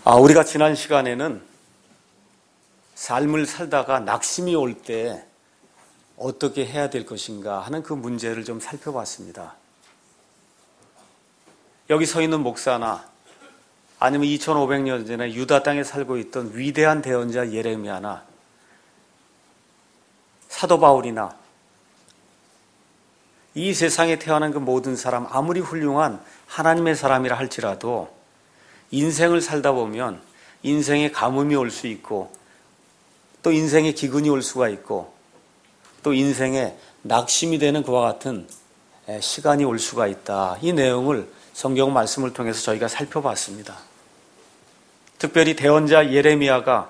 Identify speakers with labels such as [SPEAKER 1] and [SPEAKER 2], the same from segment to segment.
[SPEAKER 1] 우리가 지난 시간에는 삶을 살다가 낙심이 올 때 어떻게 해야 될 것인가 하는 그 문제를 좀 살펴봤습니다. 여기 서 있는 목사나 아니면 2500년 전에 유다 땅에 살고 있던 위대한 대언자 예레미야나 사도 바울이나 이 세상에 태어난 그 모든 사람, 아무리 훌륭한 하나님의 사람이라 할지라도 인생을 살다 보면 인생에 가뭄이 올 수 있고 또 인생에 기근이 올 수가 있고 또 인생에 낙심이 되는 그와 같은 시간이 올 수가 있다. 이 내용을 성경 말씀을 통해서 저희가 살펴봤습니다. 특별히 대언자 예레미야가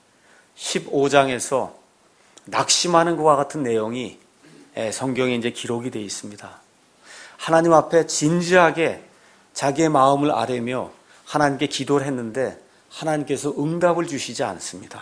[SPEAKER 1] 15장에서 낙심하는 것과 같은 내용이 성경에 이제 기록이 되어 있습니다. 하나님 앞에 진지하게 자기의 마음을 아뢰며 하나님께 기도를 했는데 하나님께서 응답을 주시지 않습니다.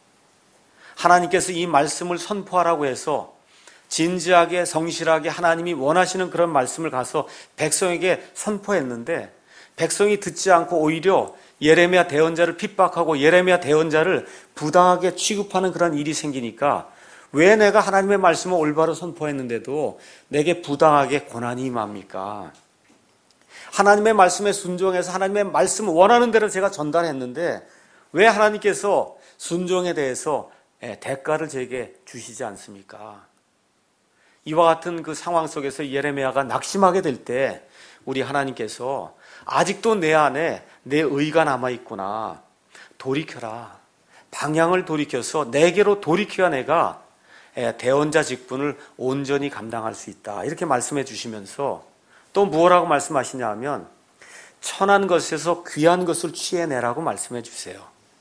[SPEAKER 1] 하나님께서 이 말씀을 선포하라고 해서 진지하게 성실하게 하나님이 원하시는 그런 말씀을 가서 백성에게 선포했는데 백성이 듣지 않고 오히려 예레미야 대언자를 핍박하고 예레미야 대언자를 부당하게 취급하는 그런 일이 생기니까 왜 내가 하나님의 말씀을 올바로 선포했는데도 내게 부당하게 고난이 임합니까? 하나님의 말씀에 순종해서 하나님의 말씀을 원하는 대로 제가 전달했는데 왜 하나님께서 순종에 대해서 대가를 제게 주시지 않습니까? 이와 같은 그 상황 속에서 예레미야가 낙심하게 될 때 우리 하나님께서 아직도 내 안에 내 의가 남아있구나. 돌이켜라. 방향을 돌이켜서 내게로 돌이켜야 내가 대언자 직분을 온전히 감당할 수 있다. 이렇게 말씀해 주시면서 또 무엇라고 말씀하시냐 하면 천한 것에서 귀한 것을 취해내라고 말씀해 주세요.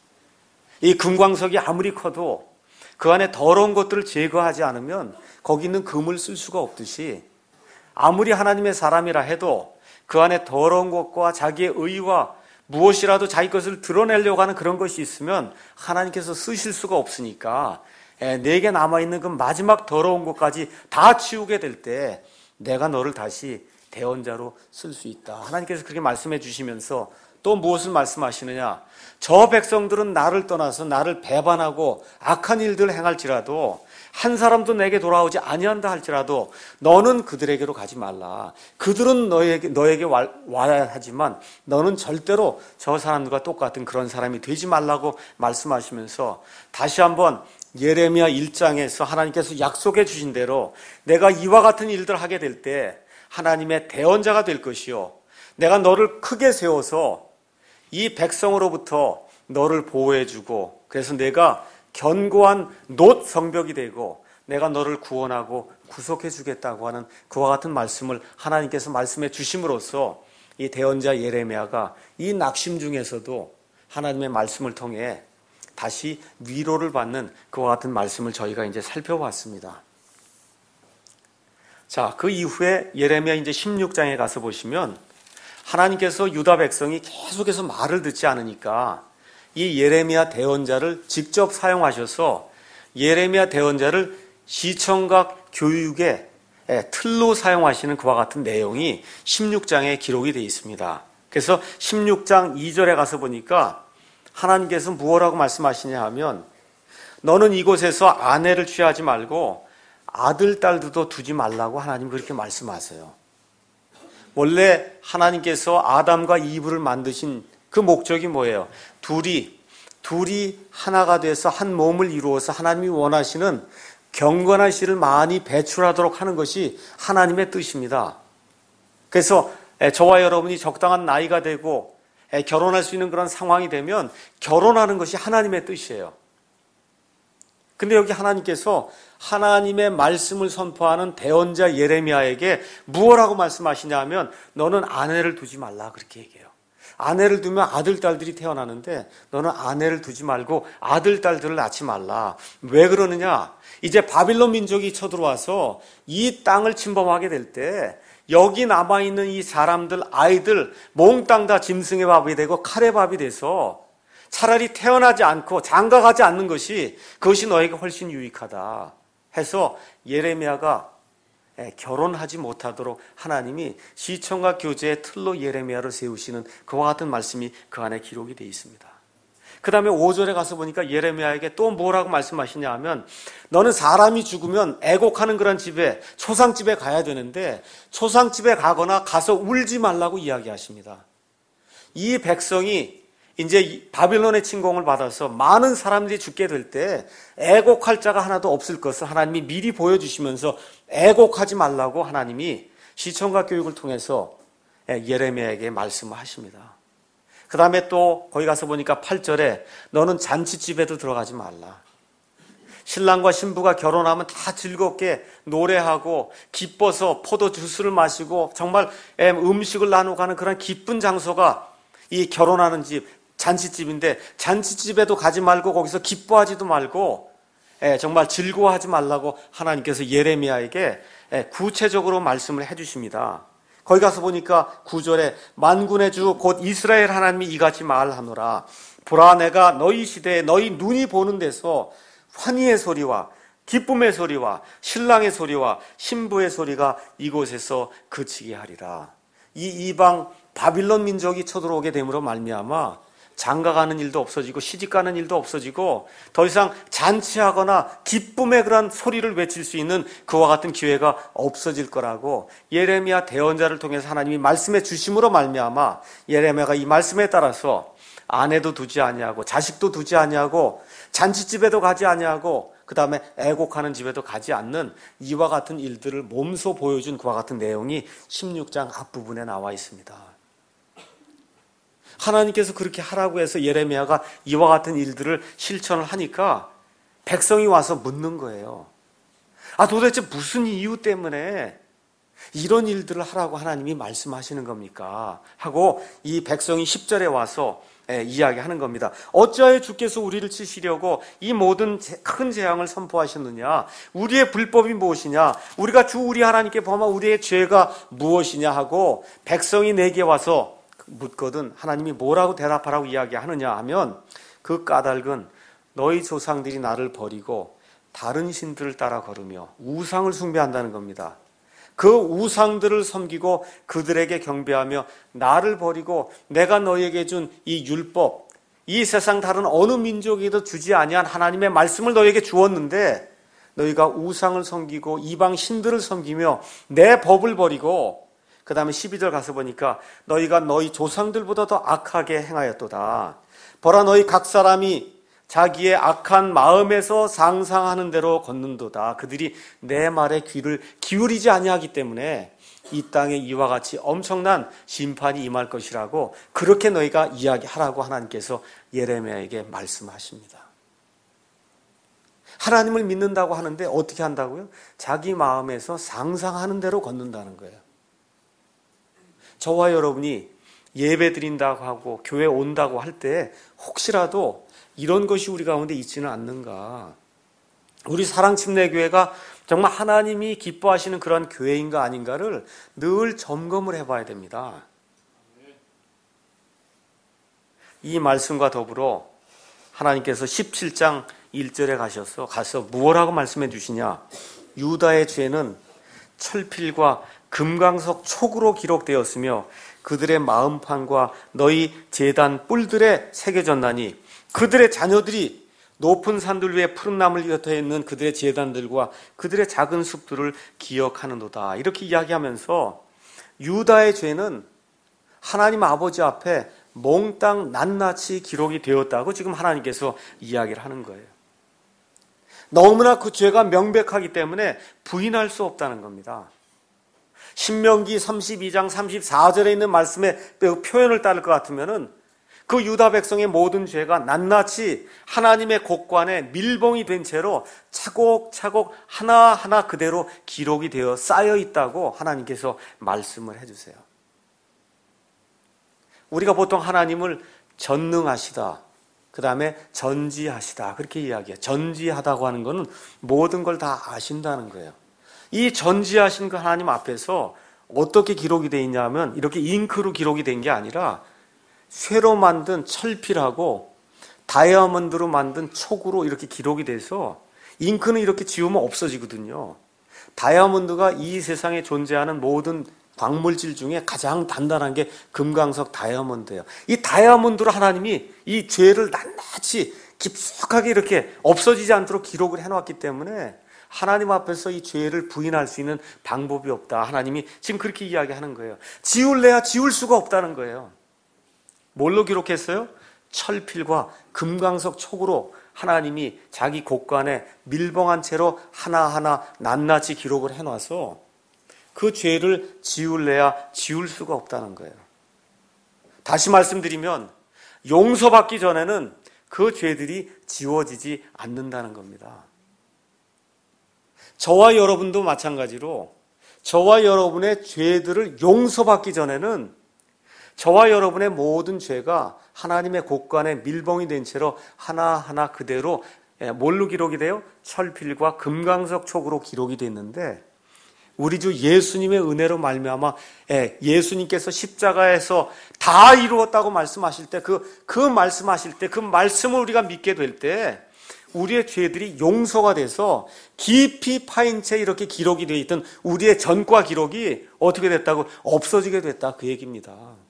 [SPEAKER 1] 이 금광석이 아무리 커도 그 안에 더러운 것들을 제거하지 않으면 거기 있는 금을 쓸 수가 없듯이 아무리 하나님의 사람이라 해도 그 안에 더러운 것과 자기의 의와 무엇이라도 자기 것을 드러내려고 하는 그런 것이 있으면 하나님께서 쓰실 수가 없으니까 내게 남아있는 그 마지막 더러운 것까지 다 치우게 될 때 내가 너를 다시 대언자로 쓸 수 있다. 하나님께서 그렇게 말씀해 주시면서 또 무엇을 말씀하시느냐? 저 백성들은 나를 떠나서 나를 배반하고 악한 일들을 행할지라도 한 사람도 내게 돌아오지 아니한다 할지라도 너는 그들에게로 가지 말라. 그들은 너에게 와야 하지만 너는 절대로 저 사람들과 똑같은 그런 사람이 되지 말라고 말씀하시면서 다시 한번 예레미야 1장에서 하나님께서 약속해 주신 대로 내가 이와 같은 일들을 하게 될 때 하나님의 대언자가 될 것이요 내가 너를 크게 세워서 이 백성으로부터 너를 보호해주고 그래서 내가 견고한 놋 성벽이 되고 내가 너를 구원하고 구속해주겠다고 하는 그와 같은 말씀을 하나님께서 말씀해 주심으로써 이 대언자 예레미야가 이 낙심 중에서도 하나님의 말씀을 통해 다시 위로를 받는 그와 같은 말씀을 저희가 이제 살펴봤습니다. 자, 그 이후에 예레미야 이제 16장에 가서 보시면 하나님께서 유다 백성이 계속해서 말을 듣지 않으니까 이 예레미야 대언자를 직접 사용하셔서 예레미야 대언자를 시청각 교육의 틀로 사용하시는 그와 같은 내용이 16장에 기록이 되어 있습니다. 그래서 16장 2절에 가서 보니까 하나님께서 무엇라고 말씀하시냐 하면 너는 이곳에서 아내를 취하지 말고 아들, 딸도 두지 말라고 하나님 그렇게 말씀하세요. 원래 하나님께서 아담과 이브를 만드신 그 목적이 뭐예요? 둘이 하나가 돼서 한 몸을 이루어서 하나님이 원하시는 경건한 씨를 많이 배출하도록 하는 것이 하나님의 뜻입니다. 그래서 저와 여러분이 적당한 나이가 되고 결혼할 수 있는 그런 상황이 되면 결혼하는 것이 하나님의 뜻이에요. 근데 여기 하나님께서 하나님의 말씀을 선포하는 대언자 예레미야에게 무엇라고 말씀하시냐 하면 너는 아내를 두지 말라 그렇게 얘기해요. 아내를 두면 아들, 딸들이 태어나는데 너는 아내를 두지 말고 아들, 딸들을 낳지 말라. 왜 그러느냐? 이제 바빌론 민족이 쳐들어와서 이 땅을 침범하게 될 때 여기 남아있는 이 사람들, 아이들 몽땅 다 짐승의 밥이 되고 칼의 밥이 돼서 차라리 태어나지 않고 장가가지 않는 것이 그것이 너에게 훨씬 유익하다 해서 예레미야가 결혼하지 못하도록 하나님이 시청과 교제의 틀로 예레미야를 세우시는 그와 같은 말씀이 그 안에 기록이 되어 있습니다. 그 다음에 5절에 가서 보니까 예레미야에게 또 뭐라고 말씀하시냐 하면, 너는 사람이 죽으면 애곡하는 그런 집에, 초상집에 가야 되는데 초상집에 가거나 가서 울지 말라고 이야기하십니다. 이 백성이 이제 바빌론의 침공을 받아서 많은 사람들이 죽게 될 때 애곡할 자가 하나도 없을 것을 하나님이 미리 보여주시면서 애곡하지 말라고 하나님이 시청각 교육을 통해서 예레미야에게 말씀을 하십니다. 그 다음에 또 거기 가서 보니까 8절에 너는 잔치집에도 들어가지 말라. 신랑과 신부가 결혼하면 다 즐겁게 노래하고 기뻐서 포도 주스를 마시고 정말 음식을 나누고 가는 그런 기쁜 장소가 이 결혼하는 집, 잔치집인데 잔치집에도 가지 말고 거기서 기뻐하지도 말고 정말 즐거워하지 말라고 하나님께서 예레미야에게 구체적으로 말씀을 해주십니다. 거기 가서 보니까 9절에 만군의 주 곧 이스라엘 하나님이 이같이 말하노라. 보라, 내가 너희 시대에 너희 눈이 보는 데서 환희의 소리와 기쁨의 소리와 신랑의 소리와 신부의 소리가 이곳에서 그치게 하리라. 이 이방 바빌론 민족이 쳐들어오게 됨으로 말미암아 장가가는 일도 없어지고 시집가는 일도 없어지고 더 이상 잔치하거나 기쁨의 그런 소리를 외칠 수 있는 그와 같은 기회가 없어질 거라고 예레미야 대언자를 통해서 하나님이 말씀해 주심으로 말미암아 예레미야가 이 말씀에 따라서 아내도 두지 아니하고 자식도 두지 아니하고 잔치집에도 가지 아니하고 그 다음에 애곡하는 집에도 가지 않는 이와 같은 일들을 몸소 보여준 그와 같은 내용이 16장 앞부분에 나와 있습니다. 하나님께서 그렇게 하라고 해서 예레미야가 이와 같은 일들을 실천을 하니까 백성이 와서 묻는 거예요. 도대체 무슨 이유 때문에 이런 일들을 하라고 하나님이 말씀하시는 겁니까? 하고 이 백성이 10절에 와서 이야기하는 겁니다. 어찌하여 주께서 우리를 치시려고 이 모든 큰 재앙을 선포하셨느냐? 우리의 불법이 무엇이냐? 우리가 주 우리 하나님께 범한 우리의 죄가 무엇이냐 하고 백성이 내게 와서 묻거든 하나님이 뭐라고 대답하라고 이야기하느냐 하면 그 까닭은 너희 조상들이 나를 버리고 다른 신들을 따라 걸으며 우상을 숭배한다는 겁니다. 그 우상들을 섬기고 그들에게 경배하며 나를 버리고 내가 너희에게 준 이 율법, 이 세상 다른 어느 민족에도 주지 아니한 하나님의 말씀을 너희에게 주었는데 너희가 우상을 섬기고 이방 신들을 섬기며 내 법을 버리고 그 다음에 12절 가서 보니까 너희가 너희 조상들보다 더 악하게 행하였도다. 보라, 너희 각 사람이 자기의 악한 마음에서 상상하는 대로 걷는도다. 그들이 내 말에 귀를 기울이지 아니하기 때문에 이 땅에 이와 같이 엄청난 심판이 임할 것이라고 그렇게 너희가 이야기하라고 하나님께서 예레미야에게 말씀하십니다. 하나님을 믿는다고 하는데 어떻게 한다고요? 자기 마음에서 상상하는 대로 걷는다는 거예요. 저와 여러분이 예배 드린다고 하고 교회 온다고 할 때 혹시라도 이런 것이 우리 가운데 있지는 않는가? 우리 사랑침례교회가 정말 하나님이 기뻐하시는 그런 교회인가 아닌가를 늘 점검을 해봐야 됩니다. 이 말씀과 더불어 하나님께서 17장 1절에 가서 무엇라고 말씀해 주시냐? 유다의 죄는 철필과 금강석 촉으로 기록되었으며 그들의 마음판과 너희 제단 뿔들에 새겨졌나니 그들의 자녀들이 높은 산들 위에 푸른 나무를 곁에 있는 그들의 제단들과 그들의 작은 숲들을 기억하는도다. 이렇게 이야기하면서 유다의 죄는 하나님 아버지 앞에 몽땅 낱낱이 기록이 되었다고 지금 하나님께서 이야기를 하는 거예요. 너무나 그 죄가 명백하기 때문에 부인할 수 없다는 겁니다. 신명기 32장 34절에 있는 말씀의 표현을 따를 것 같으면은 그 유다 백성의 모든 죄가 낱낱이 하나님의 곡관에 밀봉이 된 채로 차곡차곡 하나하나 그대로 기록이 되어 쌓여 있다고 하나님께서 말씀을 해주세요. 우리가 보통 하나님을 전능하시다, 그 다음에 전지하시다 그렇게 이야기해요. 전지하다고 하는 것은 모든 걸 다 아신다는 거예요. 이 전지하신 그 하나님 앞에서 어떻게 기록이 되어 있냐면 이렇게 잉크로 기록이 된 게 아니라 쇠로 만든 철필하고 다이아몬드로 만든 촉으로 이렇게 기록이 돼서 잉크는 이렇게 지우면 없어지거든요. 다이아몬드가 이 세상에 존재하는 모든 광물질 중에 가장 단단한 게 금강석 다이아몬드예요. 이 다이아몬드로 하나님이 이 죄를 낱낱이 깊숙하게 이렇게 없어지지 않도록 기록을 해놨기 때문에 하나님 앞에서 이 죄를 부인할 수 있는 방법이 없다. 하나님이 지금 그렇게 이야기하는 거예요. 지울래야 지울 수가 없다는 거예요. 뭘로 기록했어요? 철필과 금강석 촉으로 하나님이 자기 곳간에 밀봉한 채로 하나하나 낱낱이 기록을 해놔서 그 죄를 지울래야 지울 수가 없다는 거예요. 다시 말씀드리면 용서받기 전에는 그 죄들이 지워지지 않는다는 겁니다. 저와 여러분도 마찬가지로 저와 여러분의 죄들을 용서받기 전에는 저와 여러분의 모든 죄가 하나님의 곳간에 밀봉이 된 채로 하나하나 그대로 뭘로 기록이 돼요? 철필과 금강석 촉으로 기록이 됐는데 우리 주 예수님의 은혜로 말미암아 예수님께서 십자가에서 다 이루었다고 말씀하실 때 그 말씀하실 때 그 말씀을 우리가 믿게 될 때 우리의 죄들이 용서가 돼서 깊이 파인 채 이렇게 기록이 되어 있던 우리의 전과 기록이 어떻게 됐다고? 없어지게 됐다 그 얘기입니다.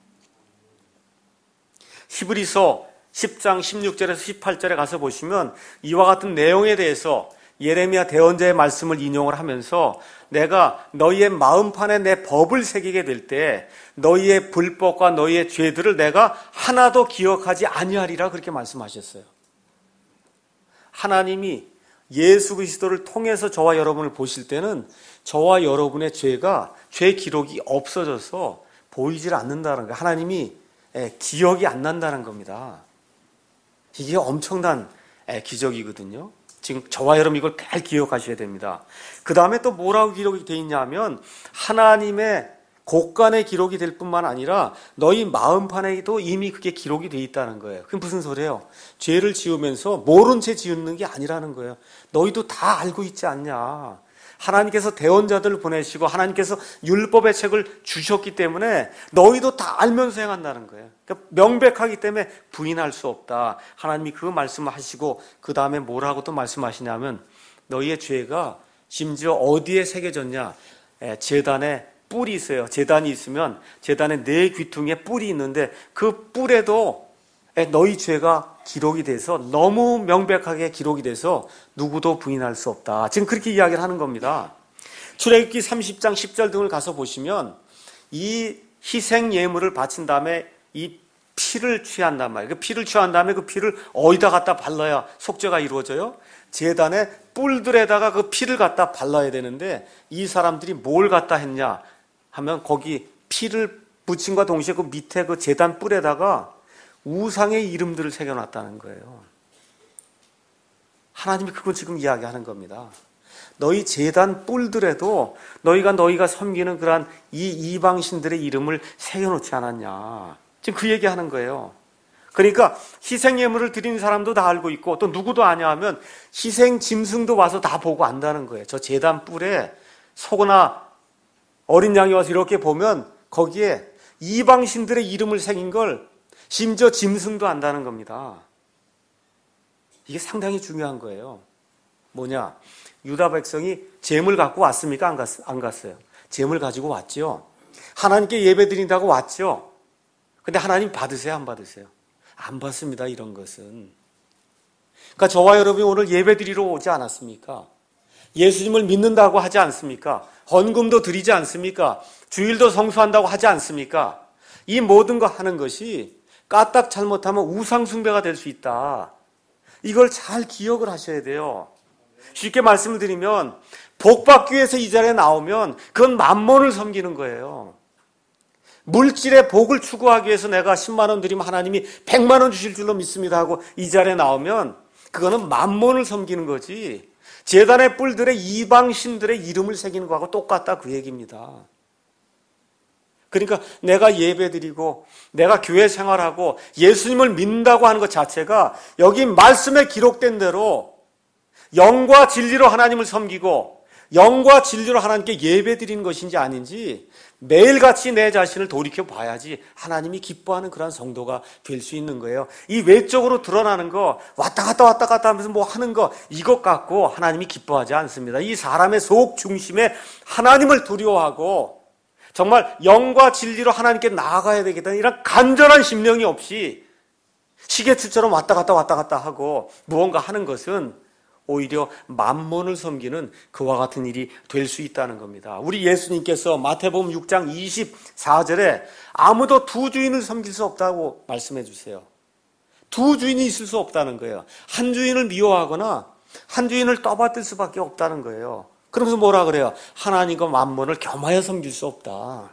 [SPEAKER 1] 히브리서 10장 16절에서 18절에 가서 보시면 이와 같은 내용에 대해서 예레미야 대언자의 말씀을 인용을 하면서 내가 너희의 마음판에 내 법을 새기게 될 때 너희의 불법과 너희의 죄들을 내가 하나도 기억하지 아니하리라 그렇게 말씀하셨어요. 하나님이 예수 그리스도를 통해서 저와 여러분을 보실 때는 저와 여러분의 죄가 죄 기록이 없어져서 보이질 않는다는 거예요. 하나님이 기억이 안 난다는 겁니다. 이게 엄청난 기적이거든요. 지금 저와 여러분 이걸 잘 기억하셔야 됩니다. 그 다음에 또 뭐라고 기록이 되어 있냐면 하나님의 곳간에 기록이 될 뿐만 아니라 너희 마음판에도 이미 그게 기록이 되어 있다는 거예요. 그게 무슨 소리예요? 죄를 지으면서 모른 채 지은 게 아니라는 거예요. 너희도 다 알고 있지 않냐. 하나님께서 대언자들을 보내시고 하나님께서 율법의 책을 주셨기 때문에 너희도 다 알면서 행한다는 거예요. 그러니까 명백하기 때문에 부인할 수 없다. 하나님이 그 말씀을 하시고 그 다음에 뭐라고 또 말씀하시냐면 너희의 죄가 심지어 어디에 새겨졌냐. 제단에 뿔이 있어요. 제단이 있으면 제단의 네 귀퉁이에 뿔이 있는데 그 뿔에도 너희 죄가 기록이 돼서 너무 명백하게 기록이 돼서 누구도 부인할 수 없다. 지금 그렇게 이야기를 하는 겁니다. 출애굽기 30장 10절 등을 가서 보시면 이 희생 예물을 바친 다음에 이 피를 취한단 말이에요. 그 피를 취한 다음에 그 피를 어디다 갖다 발라야 속죄가 이루어져요? 제단의 뿔들에다가 그 피를 갖다 발라야 되는데 이 사람들이 뭘 갖다 했냐 하면 거기 피를 붙임과 동시에 그 밑에 그 제단 뿔에다가 우상의 이름들을 새겨놨다는 거예요. 하나님이 그걸 지금 이야기하는 겁니다. 너희 제단 뿔들에도 너희가 섬기는 그러한 이 이방신들의 이름을 새겨놓지 않았냐. 지금 그 얘기하는 거예요. 그러니까 희생 예물을 드린 사람도 다 알고 있고 또 누구도 아냐 하면 희생 짐승도 와서 다 보고 안다는 거예요. 저 제단 뿔에 소거나 어린 양이 와서 이렇게 보면 거기에 이방신들의 이름을 새긴 걸 심지어 짐승도 안다는 겁니다. 이게 상당히 중요한 거예요. 뭐냐? 유다 백성이 제물 갖고 왔습니까? 안 갔어요. 제물 가지고 왔죠. 하나님께 예배 드린다고 왔죠. 근데 하나님 받으세요? 안 받으세요? 안 받습니다. 이런 것은. 그러니까 저와 여러분이 오늘 예배 드리러 오지 않았습니까? 예수님을 믿는다고 하지 않습니까? 헌금도 드리지 않습니까? 주일도 성수한다고 하지 않습니까? 이 모든 거 하는 것이 까딱 잘못하면 우상숭배가 될 수 있다. 이걸 잘 기억을 하셔야 돼요. 쉽게 말씀을 드리면 복받기 위해서 이 자리에 나오면 그건 만몬을 섬기는 거예요. 물질의 복을 추구하기 위해서 내가 10만 원 드리면 하나님이 100만 원 주실 줄로 믿습니다 하고 이 자리에 나오면 그거는 만몬을 섬기는 거지 제단의 뿔들에 이방신들의 이름을 새기는 거하고 똑같다 그 얘기입니다. 그러니까 내가 예배드리고 내가 교회 생활하고 예수님을 믿는다고 하는 것 자체가 여기 말씀에 기록된 대로 영과 진리로 하나님을 섬기고 영과 진리로 하나님께 예배드리는 것인지 아닌지 매일같이 내 자신을 돌이켜 봐야지 하나님이 기뻐하는 그런 성도가 될 수 있는 거예요. 이 외적으로 드러나는 거, 왔다 갔다 하면서 뭐 하는 거, 이것 갖고 하나님이 기뻐하지 않습니다. 이 사람의 속 중심에 하나님을 두려워하고 정말 영과 진리로 하나님께 나아가야 되겠다는 이런 간절한 심령이 없이 시계추처럼 왔다 갔다 하고 무언가 하는 것은 오히려 만몬을 섬기는 그와 같은 일이 될 수 있다는 겁니다. 우리 예수님께서 마태복음 6장 24절에 아무도 두 주인을 섬길 수 없다고 말씀해 주세요. 두 주인이 있을 수 없다는 거예요. 한 주인을 미워하거나 한 주인을 떠받들 수밖에 없다는 거예요. 그러면서 뭐라 그래요? 하나님과 만몬을 겸하여 섬길 수 없다.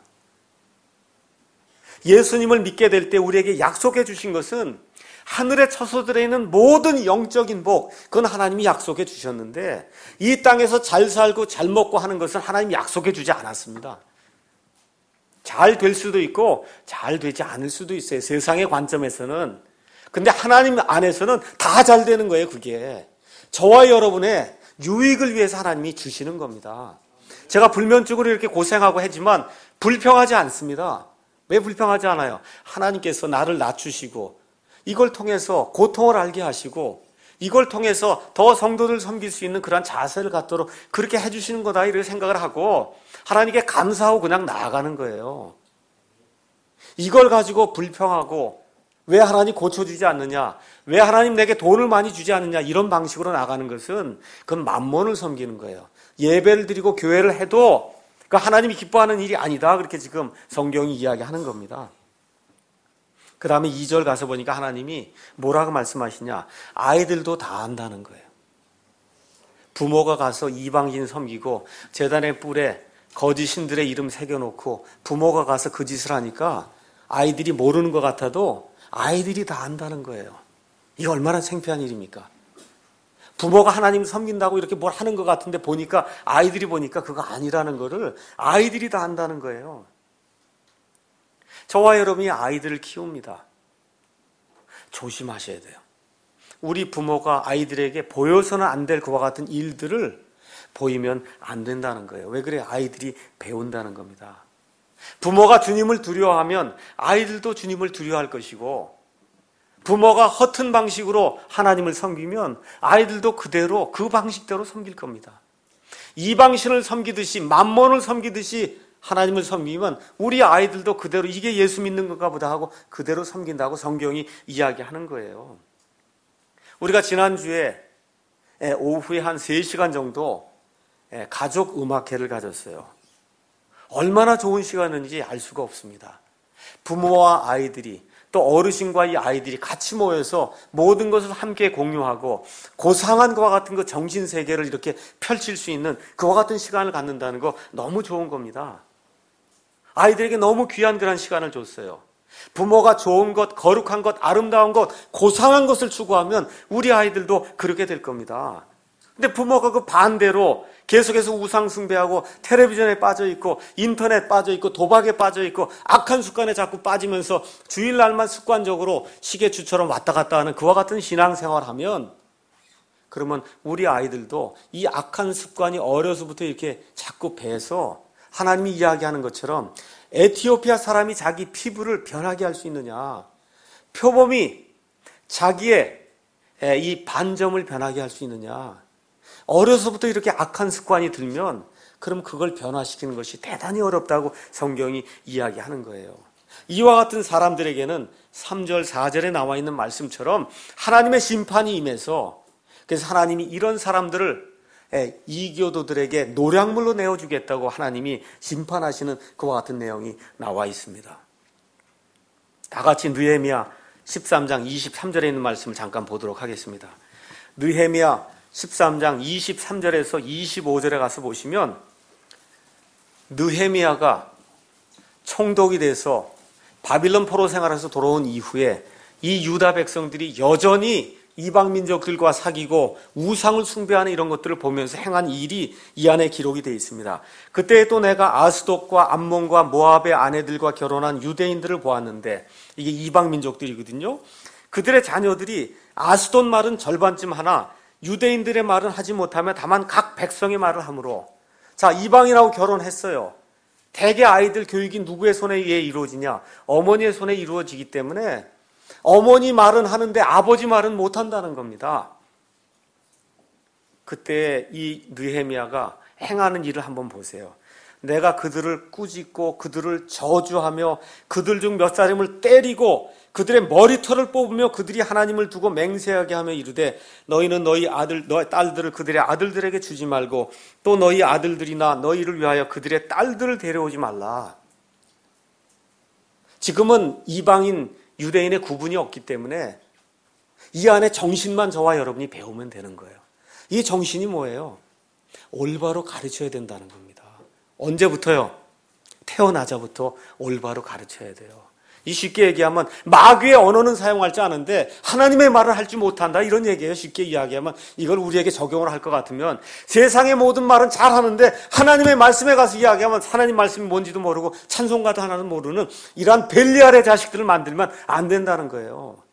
[SPEAKER 1] 예수님을 믿게 될 때 우리에게 약속해 주신 것은 하늘에 처소들에 있는 모든 영적인 복, 그건 하나님이 약속해 주셨는데 이 땅에서 잘 살고 잘 먹고 하는 것은 하나님이 약속해 주지 않았습니다. 잘 될 수도 있고 잘 되지 않을 수도 있어요. 세상의 관점에서는. 근데 하나님 안에서는 다 잘 되는 거예요. 그게 저와 여러분의 유익을 위해서 하나님이 주시는 겁니다. 제가 불면증으로 이렇게 고생하고 하지만 불평하지 않습니다. 왜 불평하지 않아요? 하나님께서 나를 낮추시고 이걸 통해서 고통을 알게 하시고 이걸 통해서 더 성도들 섬길 수 있는 그런 자세를 갖도록 그렇게 해주시는 거다 이렇게 생각을 하고 하나님께 감사하고 그냥 나아가는 거예요. 이걸 가지고 불평하고 왜 하나님 고쳐주지 않느냐, 왜 하나님 내게 돈을 많이 주지 않느냐 이런 방식으로 나가는 것은 그건 만몬을 섬기는 거예요. 예배를 드리고 교회를 해도 그 하나님이 기뻐하는 일이 아니다, 그렇게 지금 성경이 이야기하는 겁니다. 그 다음에 2절 가서 보니까 하나님이 뭐라고 말씀하시냐, 아이들도 다 안다는 거예요. 부모가 가서 이방인 섬기고 제단의 뿔에 거짓 신들의 이름 새겨놓고 부모가 가서 그 짓을 하니까 아이들이 모르는 것 같아도 아이들이 다 안다는 거예요. 이게 얼마나 창피한 일입니까? 부모가 하나님을 섬긴다고 이렇게 뭘 하는 것 같은데 보니까 아이들이 보니까 그거 아니라는 거를 아이들이 다 안다는 거예요. 저와 여러분이 아이들을 키웁니다. 조심하셔야 돼요. 우리 부모가 아이들에게 보여서는 안 될 그와 같은 일들을 보이면 안 된다는 거예요. 왜 그래요? 아이들이 배운다는 겁니다. 부모가 주님을 두려워하면 아이들도 주님을 두려워할 것이고 부모가 허튼 방식으로 하나님을 섬기면 아이들도 그대로 그 방식대로 섬길 겁니다. 이방신을 섬기듯이 만몬을 섬기듯이 하나님을 섬기면 우리 아이들도 그대로 이게 예수 믿는 건가 보다 하고 그대로 섬긴다고 성경이 이야기하는 거예요. 우리가 지난주에 오후에 한 3시간 정도 가족 음악회를 가졌어요. 얼마나 좋은 시간인지 알 수가 없습니다. 부모와 아이들이 또 어르신과 이 아이들이 같이 모여서 모든 것을 함께 공유하고 고상한 것과 같은 그 정신세계를 이렇게 펼칠 수 있는 그와 같은 시간을 갖는다는 거 너무 좋은 겁니다. 아이들에게 너무 귀한 그런 시간을 줬어요. 부모가 좋은 것, 거룩한 것, 아름다운 것, 고상한 것을 추구하면 우리 아이들도 그렇게 될 겁니다. 근데 부모가 그 반대로 계속해서 우상 숭배하고 텔레비전에 빠져있고 인터넷 빠져있고 도박에 빠져있고 악한 습관에 자꾸 빠지면서 주일날만 습관적으로 시계추처럼 왔다 갔다 하는 그와 같은 신앙생활을 하면 그러면 우리 아이들도 이 악한 습관이 어려서부터 이렇게 자꾸 배서 하나님이 이야기하는 것처럼 에티오피아 사람이 자기 피부를 변하게 할 수 있느냐, 표범이 자기의 이 반점을 변하게 할 수 있느냐, 어려서부터 이렇게 악한 습관이 들면 그럼 그걸 변화시키는 것이 대단히 어렵다고 성경이 이야기하는 거예요. 이와 같은 사람들에게는 3절 4절에 나와 있는 말씀처럼 하나님의 심판이 임해서 그래서 하나님이 이런 사람들을 이교도들에게 노량물로 내어주겠다고 하나님이 심판하시는 그와 같은 내용이 나와 있습니다. 다 같이 느헤미야 13장 23절에 있는 말씀을 잠깐 보도록 하겠습니다. 느헤미야 13장 23절에서 25절에 가서 보시면 느헤미야가 총독이 돼서 바빌론 포로 생활에서 돌아온 이후에 이 유다 백성들이 여전히 이방 민족들과 사귀고 우상을 숭배하는 이런 것들을 보면서 행한 일이 이 안에 기록이 되어 있습니다. 그때 또 내가 아스돗과 암몬과 모압의 아내들과 결혼한 유대인들을 보았는데 이게 이방 민족들이거든요. 그들의 자녀들이 아스돗 말은 절반쯤 하나 유대인들의 말은 하지 못하며 다만 각 백성의 말을 하므로 자 이방인하고 결혼했어요. 대개 아이들 교육이 누구의 손에 의해 이루어지냐? 어머니의 손에 이루어지기 때문에 어머니 말은 하는데 아버지 말은 못한다는 겁니다. 그때 이 느헤미야가 행하는 일을 한번 보세요. 내가 그들을 꾸짖고 그들을 저주하며 그들 중 몇 사람을 때리고 그들의 머리털을 뽑으며 그들이 하나님을 두고 맹세하게 하며 이르되 너희는 너희 딸들을 그들의 아들들에게 주지 말고 또 너희 아들들이나 너희를 위하여 그들의 딸들을 데려오지 말라. 지금은 이방인 유대인의 구분이 없기 때문에 이 안에 정신만 저와 여러분이 배우면 되는 거예요. 이 정신이 뭐예요? 올바로 가르쳐야 된다는 겁니다. 언제부터요? 태어나자부터 올바로 가르쳐야 돼요. 이 쉽게 얘기하면 마귀의 언어는 사용할 줄 아는데 하나님의 말을 할 줄 못한다 이런 얘기예요. 쉽게 이야기하면 이걸 우리에게 적용을 할 것 같으면 세상의 모든 말은 잘하는데 하나님의 말씀에 가서 이야기하면 하나님 말씀이 뭔지도 모르고 찬송가도 하나는 모르는 이러한 벨리알의 자식들을 만들면 안 된다는 거예요.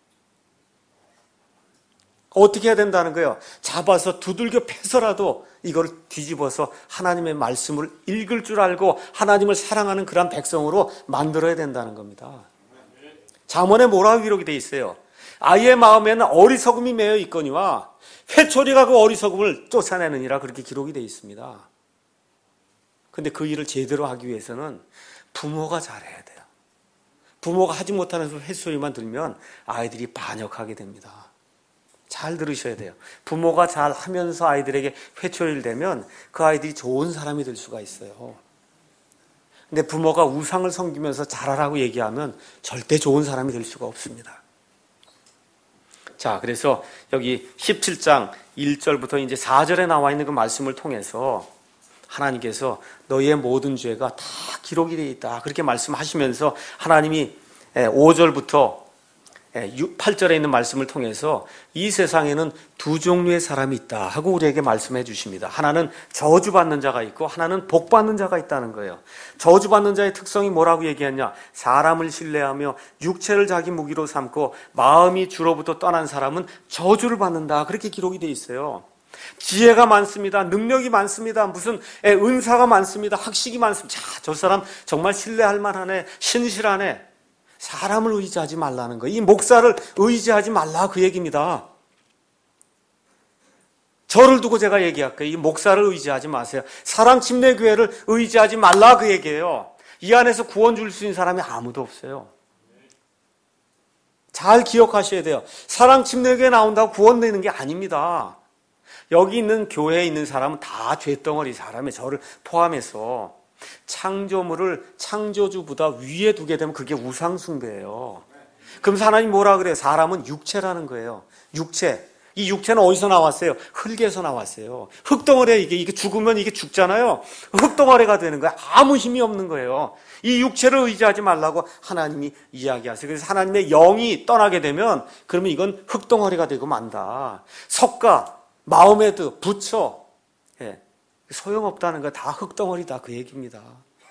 [SPEAKER 1] 어떻게 해야 된다는 거예요? 잡아서 두들겨 패서라도 이걸 뒤집어서 하나님의 말씀을 읽을 줄 알고 하나님을 사랑하는 그런 백성으로 만들어야 된다는 겁니다. 잠언에 뭐라고 기록이 돼 있어요? 아이의 마음에는 어리석음이 매여 있거니와 회초리가 그 어리석음을 쫓아내느니라 그렇게 기록이 돼 있습니다. 그런데 그 일을 제대로 하기 위해서는 부모가 잘해야 돼요. 부모가 하지 못하는 회초리만 들면 아이들이 반역하게 됩니다. 잘 들으셔야 돼요. 부모가 잘 하면서 아이들에게 회초리를 대면 그 아이들이 좋은 사람이 될 수가 있어요. 근데 부모가 우상을 섬기면서 잘하라고 얘기하면 절대 좋은 사람이 될 수가 없습니다. 자, 그래서 여기 17장 1절부터 이제 4절에 나와 있는 그 말씀을 통해서 하나님께서 너희의 모든 죄가 다 기록이 되어 있다. 그렇게 말씀하시면서 하나님이 5절부터 8절에 있는 말씀을 통해서 이 세상에는 두 종류의 사람이 있다 하고 우리에게 말씀해 주십니다. 하나는 저주받는 자가 있고 하나는 복받는 자가 있다는 거예요. 저주받는 자의 특성이 뭐라고 얘기했냐? 사람을 신뢰하며 육체를 자기 무기로 삼고 마음이 주로부터 떠난 사람은 저주를 받는다. 그렇게 기록이 되어 있어요. 지혜가 많습니다. 능력이 많습니다. 무슨 은사가 많습니다. 학식이 많습니다. 자, 저 사람 정말 신뢰할 만하네. 신실하네. 사람을 의지하지 말라는 거예요. 이 목사를 의지하지 말라 그 얘기입니다. 저를 두고 제가 얘기할게요. 이 목사를 의지하지 마세요. 사람 침례교회를 의지하지 말라 그 얘기예요. 이 안에서 구원 줄 수 있는 사람이 아무도 없어요. 잘 기억하셔야 돼요. 사람 침례교회 나온다고 구원 되는 게 아닙니다. 여기 있는 교회에 있는 사람은 다 죄덩어리 사람에 저를 포함해서 창조물을 창조주보다 위에 두게 되면 그게 우상숭배예요. 그럼 하나님 뭐라 그래요? 사람은 육체라는 거예요. 육체. 이 육체는 어디서 나왔어요? 흙에서 나왔어요. 흙덩어리에 이게 죽으면 이게 죽잖아요. 흙덩어리가 되는 거예요. 아무 힘이 없는 거예요. 이 육체를 의지하지 말라고 하나님이 이야기하세요. 그래서 하나님의 영이 떠나게 되면 그러면 이건 흙덩어리가 되고 만다. 석가, 마호메드, 부처, 소용없다는 거 다 흙덩어리다 그 얘기입니다.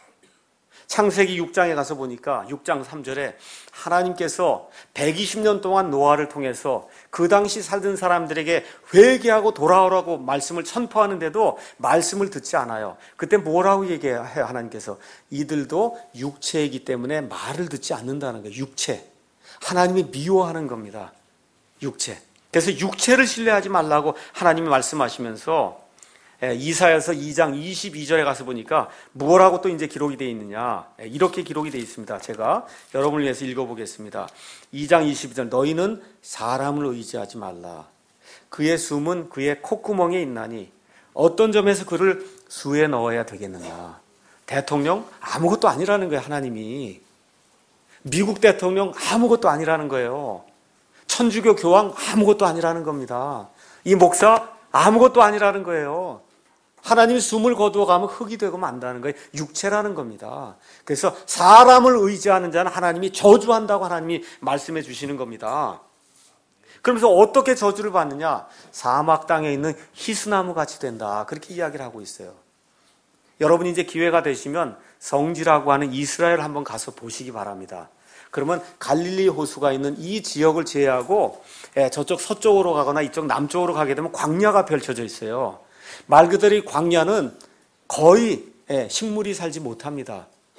[SPEAKER 1] 창세기 6장에 가서 보니까 6장 3절에 하나님께서 120년 동안 노아를 통해서 그 당시 살던 사람들에게 회개하고 돌아오라고 말씀을 선포하는데도 말씀을 듣지 않아요. 그때 뭐라고 얘기해요? 하나님께서 이들도 육체이기 때문에 말을 듣지 않는다는 거예요. 육체. 하나님이 미워하는 겁니다. 육체. 그래서 육체를 신뢰하지 말라고 하나님이 말씀하시면서 이사야서 2장 22절에 가서 보니까 뭐라고 또 이제 기록이 되어 있느냐. 이렇게 기록이 되어 있습니다. 제가 여러분을 위해서 읽어보겠습니다. 2장 22절 너희는 사람을 의지하지 말라. 그의 숨은 그의 콧구멍에 있나니 어떤 점에서 그를 수에 넣어야 되겠느냐. 대통령 아무것도 아니라는 거예요. 하나님이. 미국 대통령 아무것도 아니라는 거예요. 천주교 교황 아무것도 아니라는 겁니다. 이 목사 아무것도 아니라는 거예요. 하나님이 숨을 거두어가면 흙이 되고 만다는 거예요. 육체라는 겁니다. 그래서 사람을 의지하는 자는 하나님이 저주한다고 하나님이 말씀해 주시는 겁니다. 그러면서 어떻게 저주를 받느냐? 사막 땅에 있는 히스나무 같이 된다. 그렇게 이야기를 하고 있어요. 여러분이 이제 기회가 되시면 성지라고 하는 이스라엘 한번 가서 보시기 바랍니다. 그러면 갈릴리 호수가 있는 이 지역을 제외하고 저쪽 서쪽으로 가거나 이쪽 남쪽으로 가게 되면 광야가 펼쳐져 있어요. 말 그대로 이 광야는 거의 식물이 살지 못합니다.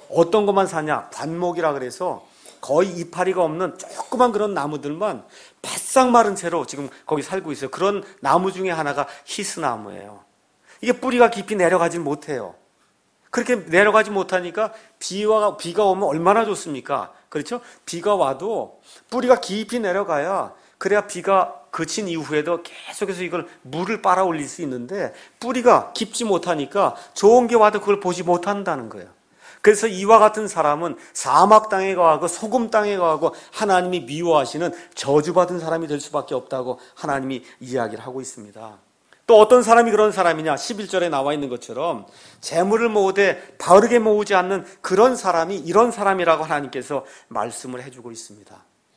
[SPEAKER 1] 어떤 것만 사냐? 관목이라 그래서 거의 이파리가 없는 조그만 그런 나무들만 바싹 마른 채로 지금 거기 살고 있어요. 그런 나무 중에 하나가 히스나무예요. 이게 뿌리가 깊이 내려가지 못해요. 그렇게 내려가지 못하니까 비가 오면 얼마나 좋습니까? 그렇죠? 비가 와도 뿌리가 깊이 내려가야 그래야 비가 그친 이후에도 계속해서 이걸 물을 빨아 올릴 수 있는데 뿌리가 깊지 못하니까 좋은 게 와도 그걸 보지 못한다는 거예요. 그래서 이와 같은 사람은 사막 땅에 거하고 소금 땅에 거하고 하나님이 미워하시는 저주받은 사람이 될 수밖에 없다고 하나님이 이야기를 하고 있습니다. 또 어떤 사람이 그런 사람이냐? 11절에 나와 있는 것처럼 재물을 모으되 바르게 모으지 않는 그런 사람이 이런 사람이라고 하나님께서 말씀을 해주고 있습니다.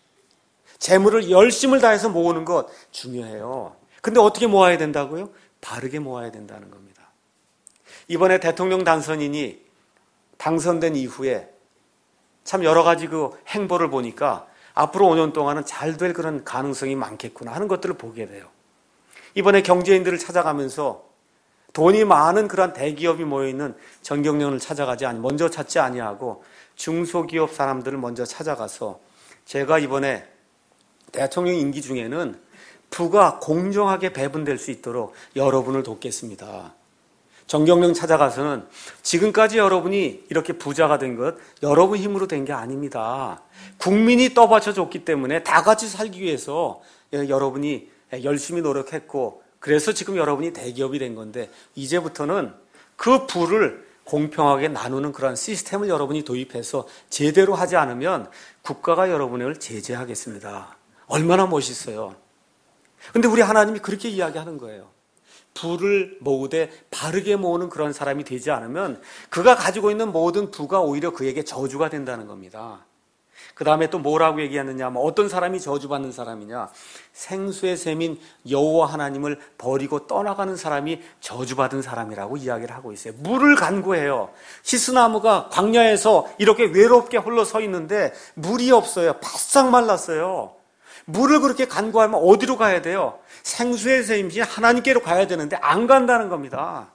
[SPEAKER 1] 재물을 열심을 다해서 모으는 것 중요해요. 근데 어떻게 모아야 된다고요? 바르게 모아야 된다는 겁니다. 이번에 대통령 당선인이 당선된 이후에 참 여러 가지 그 행보를 보니까 앞으로 5년 동안은 잘 될 그런 가능성이 많겠구나 하는 것들을 보게 돼요. 이번에 경제인들을 찾아가면서 돈이 많은 그런 대기업이 모여있는 전경련을 먼저 찾지 아니하고 중소기업 사람들을 먼저 찾아가서 제가 이번에 대통령 임기 중에는 부가 공정하게 배분될 수 있도록 여러분을 돕겠습니다. 전경련 찾아가서는 지금까지 여러분이 이렇게 부자가 된 것 여러분 힘으로 된 게 아닙니다. 국민이 떠받쳐 줬기 때문에 다 같이 살기 위해서 여러분이 열심히 노력했고 그래서 지금 여러분이 대기업이 된 건데 이제부터는 그 부를 공평하게 나누는 그런 시스템을 여러분이 도입해서 제대로 하지 않으면 국가가 여러분을 제재하겠습니다. 얼마나 멋있어요. 근데 우리 하나님이 그렇게 이야기하는 거예요. 부를 모으되 바르게 모으는 그런 사람이 되지 않으면 그가 가지고 있는 모든 부가 오히려 그에게 저주가 된다는 겁니다. 그 다음에 또 뭐라고 얘기하느냐 하면 어떤 사람이 저주받는 사람이냐, 생수의 샘인 여호와 하나님을 버리고 떠나가는 사람이 저주받은 사람이라고 이야기를 하고 있어요. 물을 간구해요. 히스나무가 광야에서 이렇게 외롭게 홀로 서 있는데 물이 없어요. 바싹 말랐어요. 물을 그렇게 간구하면 어디로 가야 돼요? 생수의 샘이신 하나님께로 가야 되는데 안 간다는 겁니다.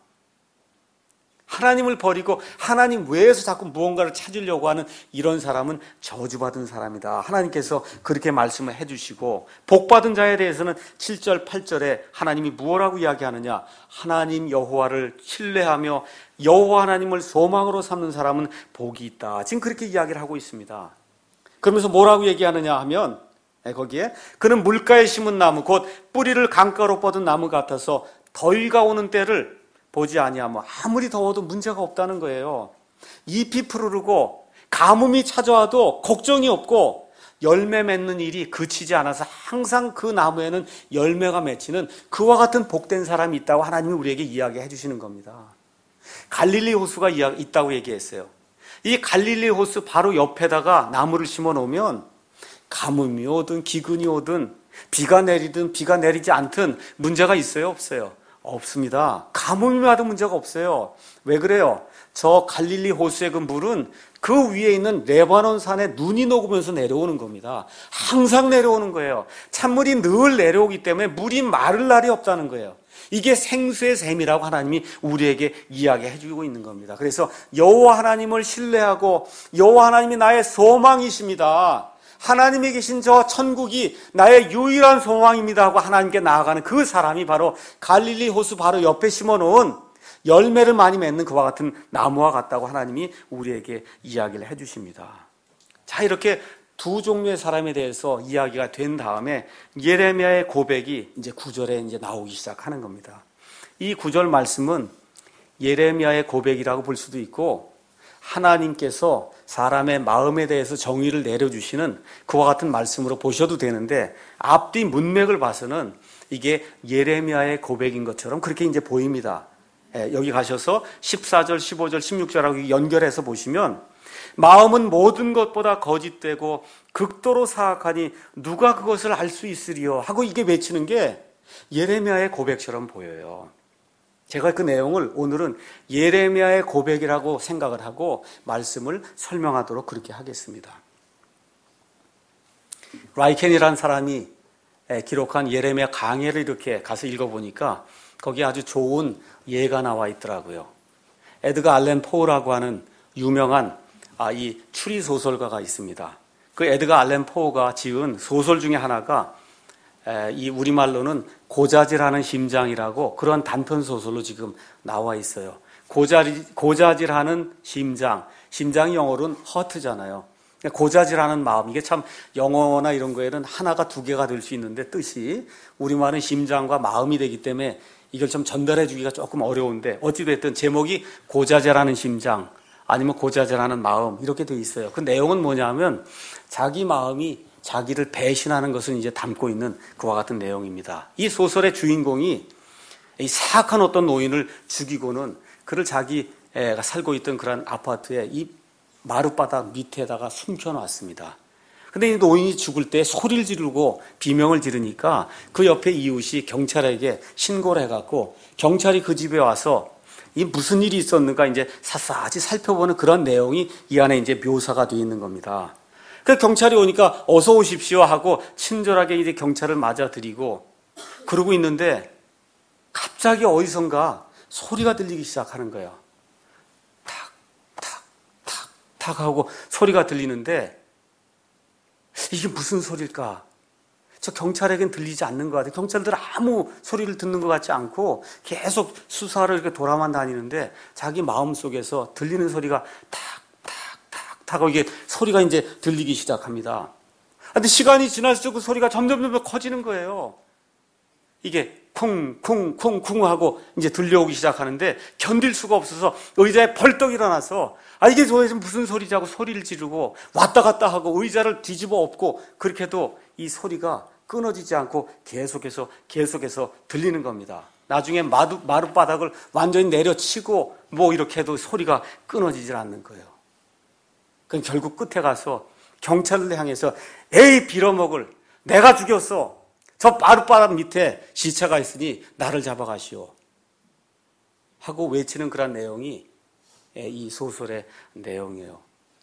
[SPEAKER 1] 하나님을 버리고 하나님 외에서 자꾸 무언가를 찾으려고 하는 이런 사람은 저주받은 사람이다. 하나님께서 그렇게 말씀을 해주시고 복받은 자에 대해서는 7절, 8절에 하나님이 무엇라고 이야기하느냐? 하나님 여호와를 신뢰하며 여호와 하나님을 소망으로 삼는 사람은 복이 있다. 지금 그렇게 이야기를 하고 있습니다. 그러면서 뭐라고 얘기하느냐 하면 거기에 그는 물가에 심은 나무 곧 뿌리를 강가로 뻗은 나무 같아서 더위가 오는 때를 보지 아니하면 아무리 더워도 문제가 없다는 거예요. 잎이 푸르르고 가뭄이 찾아와도 걱정이 없고 열매 맺는 일이 그치지 않아서 항상 그 나무에는 열매가 맺히는 그와 같은 복된 사람이 있다고 하나님이 우리에게 이야기해 주시는 겁니다. 갈릴리 호수가 있다고 얘기했어요. 이 갈릴리 호수 바로 옆에다가 나무를 심어 놓으면 가뭄이 오든 기근이 오든 비가 내리든 비가 내리지 않든 문제가 있어요? 없어요? 없습니다. 가뭄이 와도 문제가 없어요. 왜 그래요? 저 갈릴리 호수의 그 물은 그 위에 있는 레바논 산에 눈이 녹으면서 내려오는 겁니다. 항상 내려오는 거예요. 찬물이 늘 내려오기 때문에 물이 마를 날이 없다는 거예요. 이게 생수의 샘이라고 하나님이 우리에게 이야기해 주고 있는 겁니다. 그래서 여호와 하나님을 신뢰하고 여호와 하나님이 나의 소망이십니다. 하나님이 계신 저 천국이 나의 유일한 소망입니다 하고 하나님께 나아가는 그 사람이 바로 갈릴리 호수 바로 옆에 심어놓은 열매를 많이 맺는 그와 같은 나무와 같다고 하나님이 우리에게 이야기를 해주십니다. 자, 이렇게 두 종류의 사람에 대해서 이야기가 된 다음에 예레미야의 고백이 이제 9절에 이제 나오기 시작하는 겁니다. 이 9절 말씀은 예레미야의 고백이라고 볼 수도 있고 하나님께서 사람의 마음에 대해서 정의를 내려주시는 그와 같은 말씀으로 보셔도 되는데 앞뒤 문맥을 봐서는 이게 예레미야의 고백인 것처럼 그렇게 이제 보입니다. 여기 가셔서 14절, 15절, 16절하고 연결해서 보시면 마음은 모든 것보다 거짓되고 극도로 사악하니 누가 그것을 알 수 있으리요 하고 이게 외치는 게 예레미야의 고백처럼 보여요. 제가 그 내용을 오늘은 예레미야의 고백이라고 생각을 하고 말씀을 설명하도록 그렇게 하겠습니다. 라이켄이라는 사람이 기록한 예레미야 강해를 이렇게 가서 읽어보니까 거기에 아주 좋은 예가 나와 있더라고요. 에드가 알렌 포우라고 하는 유명한 이 추리 소설가가 있습니다. 그 에드가 알렌 포가 지은 소설 중에 하나가 이 우리말로는 고자질하는 심장이라고 그런 단편 소설로 지금 나와 있어요. 고자질하는 심장, 심장이 영어로는 허트잖아요. 고자질하는 마음, 이게 참 영어나 이런 거에는 하나가 두 개가 될 수 있는데 뜻이 우리말은 심장과 마음이 되기 때문에 이걸 좀 전달해 주기가 조금 어려운데 어찌됐든 제목이 고자질하는 심장 아니면 고자질하는 마음 이렇게 돼 있어요. 그 내용은 뭐냐면 자기 마음이 자기를 배신하는 것을 이제 담고 있는 그와 같은 내용입니다. 이 소설의 주인공이 이 사악한 어떤 노인을 죽이고는 그를 자기가 살고 있던 그런 아파트에 이 마룻바닥 밑에다가 숨겨놨습니다. 근데 이 노인이 죽을 때 소리를 지르고 비명을 지르니까 그 옆에 이웃이 경찰에게 신고를 해갖고 경찰이 그 집에 와서 이 무슨 일이 있었는가 이제 샅샅이 살펴보는 그런 내용이 이 안에 이제 묘사가 되어 있는 겁니다. 그 경찰이 오니까 어서 오십시오 하고 친절하게 이제 경찰을 맞아들이고 그러고 있는데 갑자기 어디선가 소리가 들리기 시작하는 거예요. 탁, 탁, 탁, 탁 하고 소리가 들리는데 이게 무슨 소리일까? 저 경찰에겐 들리지 않는 것 같아요. 경찰들 아무 소리를 듣는 것 같지 않고 계속 수사를 이렇게 돌아만 다니는데 자기 마음속에서 들리는 소리가 탁, 탁, 탁, 탁 하고 이게 소리가 이제 들리기 시작합니다. 근데 시간이 지날수록 그 소리가 점점 커지는 거예요. 이게 쿵, 쿵, 쿵, 쿵 하고 이제 들려오기 시작하는데 견딜 수가 없어서 의자에 벌떡 일어나서 이게 도대체 무슨 소리지 하고 소리를 지르고 왔다 갔다 하고 의자를 뒤집어 엎고 그렇게 해도 이 소리가 끊어지지 않고 계속해서 들리는 겁니다. 나중에 마룻바닥을 완전히 내려치고 뭐 이렇게 해도 소리가 끊어지질 않는 거예요. 그럼 결국 끝에 가서 경찰을 향해서 에이 빌어먹을 내가 죽였어. 저 마룻바닥 밑에 시체가 있으니 나를 잡아가시오 하고 외치는 그런 내용이 이 소설의 내용이에요.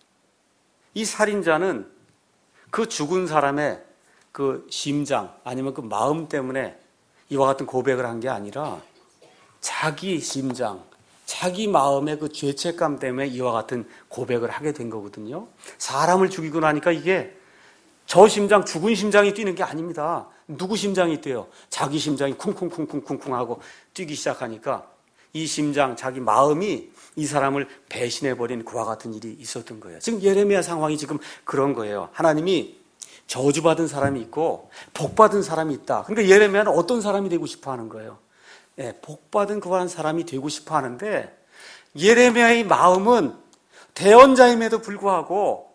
[SPEAKER 1] 이 살인자는 그 죽은 사람의 그 심장 아니면 그 마음 때문에 이와 같은 고백을 한 게 아니라 자기 심장, 자기 마음의 그 죄책감 때문에 이와 같은 고백을 하게 된 거거든요. 사람을 죽이고 나니까 이게 저 심장, 죽은 심장이 뛰는 게 아닙니다. 누구 심장이 뛰어요? 자기 심장이 쿵쿵쿵쿵쿵쿵 하고 뛰기 시작하니까 이 심장, 자기 마음이 이 사람을 배신해버린 그와 같은 일이 있었던 거예요. 지금 예레미야 상황이 지금 그런 거예요. 하나님이 저주받은 사람이 있고 복받은 사람이 있다. 그러니까 예레미야는 어떤 사람이 되고 싶어 하는 거예요? 복받은 그러한 사람이 되고 싶어 하는데 예레미야의 마음은 대언자임에도 불구하고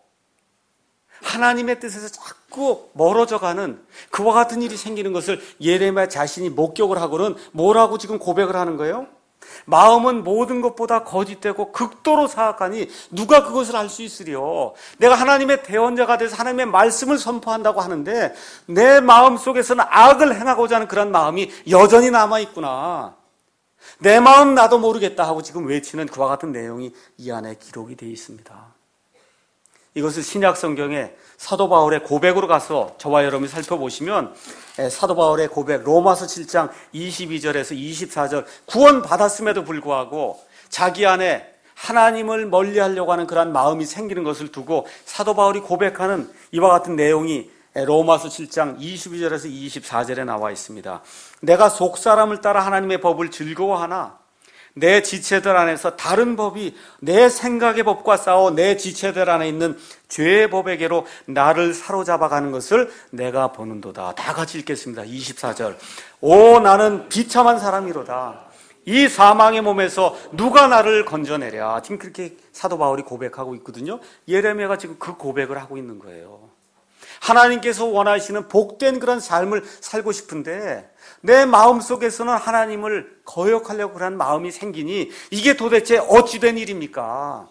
[SPEAKER 1] 하나님의 뜻에서 자꾸 멀어져가는 그와 같은 일이 생기는 것을 예레미야 자신이 목격을 하고는 뭐라고 지금 고백을 하는 거예요? 마음은 모든 것보다 거짓되고 극도로 사악하니 누가 그것을 알 수 있으리요. 내가 하나님의 대언자가 돼서 하나님의 말씀을 선포한다고 하는데 내 마음속에서는 악을 행하고자 하는 그런 마음이 여전히 남아있구나. 내 마음 나도 모르겠다 하고 지금 외치는 그와 같은 내용이 이 안에 기록이 되어 있습니다. 이것을 신약 성경에 사도 바울의 고백으로 가서 저와 여러분이 살펴보시면 사도 바울의 고백 로마서 7장 22절에서 24절 구원 받았음에도 불구하고 자기 안에 하나님을 멀리하려고 하는 그런 마음이 생기는 것을 두고 사도 바울이 고백하는 이와 같은 내용이 로마서 7장 22절에서 24절에 나와 있습니다. 내가 속사람을 따라 하나님의 법을 즐거워하나 내 지체들 안에서 다른 법이 내 생각의 법과 싸워 내 지체들 안에 있는 죄의 법에게로 나를 사로잡아가는 것을 내가 보는도다. 다 같이 읽겠습니다. 24절 오 나는 비참한 사람이로다. 이 사망의 몸에서 누가 나를 건져내랴. 지금 그렇게 사도 바울이 고백하고 있거든요. 예레미야가 지금 그 고백을 하고 있는 거예요. 하나님께서 원하시는 복된 그런 삶을 살고 싶은데 내 마음속에서는 하나님을 거역하려고 하는 마음이 생기니 이게 도대체 어찌된 일입니까?